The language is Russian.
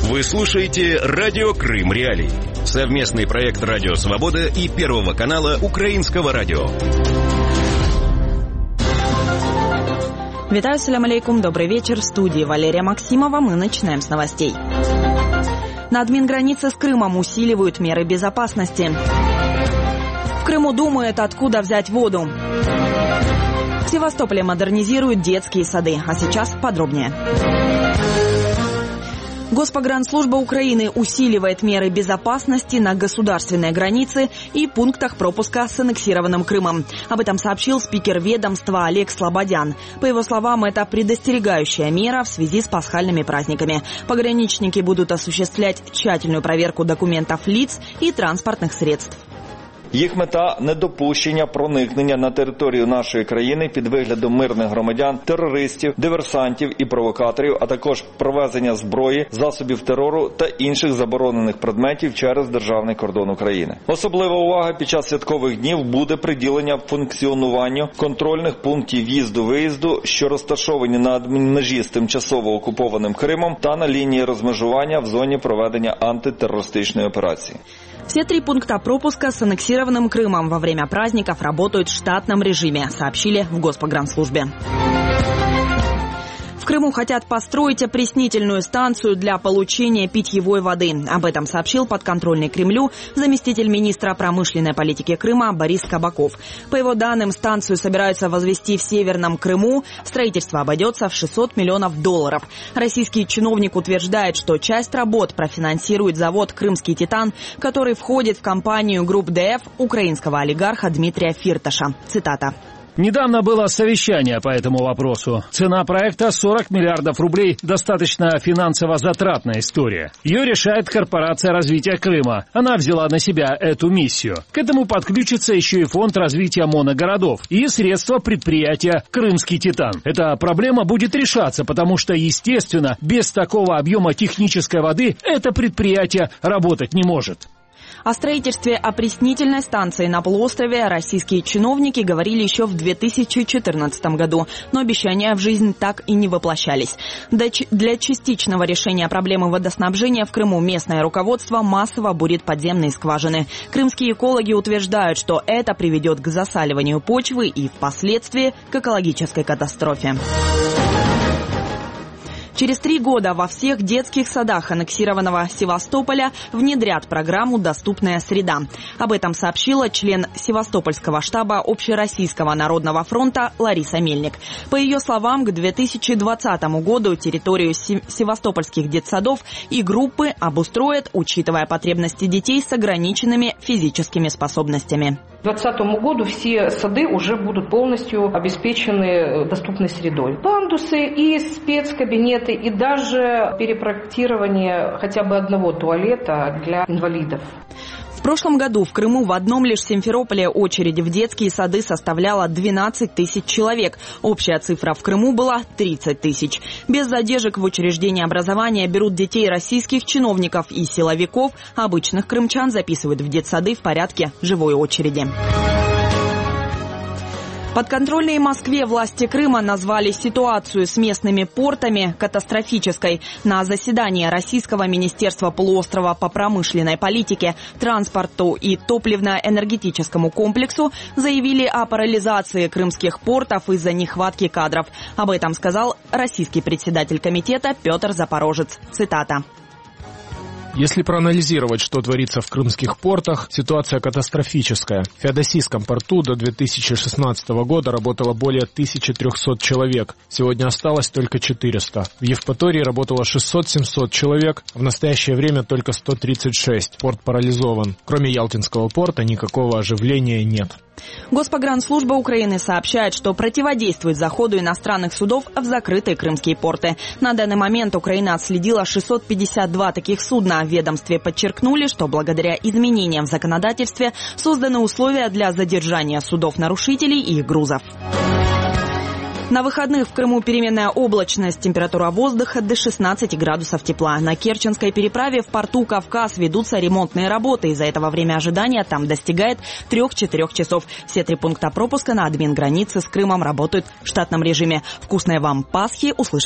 Вы слушаете «Радио Крым Реалии». Совместный проект «Радио Свобода» и Первого канала Украинского радио. Витаю, салям алейкум, добрый вечер. В студии Валерия Максимова. Мы начинаем с новостей. На админгранице с Крымом усиливают меры безопасности. В Крыму думают, откуда взять воду. В Севастополе модернизируют детские сады. А сейчас подробнее. Госпогранслужба Украины усиливает меры безопасности на государственной границе и пунктах пропуска с аннексированным Крымом. Об этом сообщил спикер ведомства Олег Слободян. По его словам, это предостерегающая мера в связи с пасхальными праздниками. Пограничники будут осуществлять тщательную проверку документов лиц и транспортных средств. Їх мета – недопущення проникнення на територію нашої країни під виглядом мирних громадян, терористів, диверсантів і провокаторів, а також провезення зброї, засобів терору та інших заборонених предметів через державний кордон України. Особлива увага під час святкових днів буде приділення функціонуванню контрольних пунктів в'їзду-виїзду, що розташовані на адмінмежі з тимчасово окупованим Кримом та на лінії розмежування в зоні проведення антитеррористичної операції. Все 3 пункта пропуска с аннексированным Крымом во время праздников работают в штатном режиме, сообщили в Госпогранслужбе. В Крыму хотят построить опреснительную станцию для получения питьевой воды. Об этом сообщил подконтрольный Кремлю заместитель министра промышленной политики Крыма Борис Кабаков. По его данным, станцию собираются возвести в Северном Крыму. Строительство обойдется в $600 миллионов. Российский чиновник утверждает, что часть работ профинансирует завод «Крымский Титан», который входит в компанию Group DF украинского олигарха Дмитрия Фирташа. Цитата. Недавно было совещание по этому вопросу. Цена проекта 40 миллиардов рублей – достаточно финансово затратная история. Ее решает Корпорация развития Крыма. Она взяла на себя эту миссию. К этому подключится еще и Фонд развития моногородов и средства предприятия «Крымский Титан». Эта проблема будет решаться, потому что, естественно, без такого объема технической воды это предприятие работать не может. О строительстве опреснительной станции на полуострове российские чиновники говорили еще в 2014 году, но обещания в жизнь так и не воплощались. Для частичного решения проблемы водоснабжения в Крыму местное руководство массово бурит подземные скважины. Крымские экологи утверждают, что это приведет к засаливанию почвы и впоследствии к экологической катастрофе. Через 3 года во всех детских садах аннексированного Севастополя внедрят программу «Доступная среда». Об этом сообщила член Севастопольского штаба Общероссийского народного фронта Лариса Мельник. По ее словам, к 2020 году территорию севастопольских детсадов и группы обустроят, учитывая потребности детей с ограниченными физическими способностями. К 2020 году все сады уже будут полностью обеспечены доступной средой. Пандусы и спецкабинеты, и даже перепроектирование хотя бы одного туалета для инвалидов. В прошлом году в Крыму в одном лишь Симферополе очередь в детские сады составляла 12 тысяч человек. Общая цифра в Крыму была 30 тысяч. Без задержек в учреждении образования берут детей российских чиновников и силовиков. Обычных крымчан записывают в детсады в порядке живой очереди. Подконтрольные Москве власти Крыма назвали ситуацию с местными портами катастрофической. На заседании Российского министерства полуострова по промышленной политике, транспорту и топливно-энергетическому комплексу заявили о парализации крымских портов из-за нехватки кадров. Об этом сказал российский председатель комитета Петр Запорожец. Цитата. Если проанализировать, что творится в крымских портах, ситуация катастрофическая. В Феодосийском порту до 2016 года работало более 1300 человек. Сегодня осталось только 400. В Евпатории работало 600-700 человек. В настоящее время только 136. Порт парализован. Кроме Ялтинского порта никакого оживления нет. Госпогранслужба Украины сообщает, что противодействует заходу иностранных судов в закрытые крымские порты. На данный момент Украина отследила 652 таких судна. В ведомстве подчеркнули, что благодаря изменениям в законодательстве созданы условия для задержания судов-нарушителей и их грузов. На выходных в Крыму переменная облачность, температура воздуха до 16 градусов тепла. На Керченской переправе в порту Кавказ ведутся ремонтные работы. Из-за этого время ожидания там достигает 3-4 часов. Все 3 пункта пропуска на админгранице с Крымом работают в штатном режиме. Вкусной вам Пасхи! Услышим.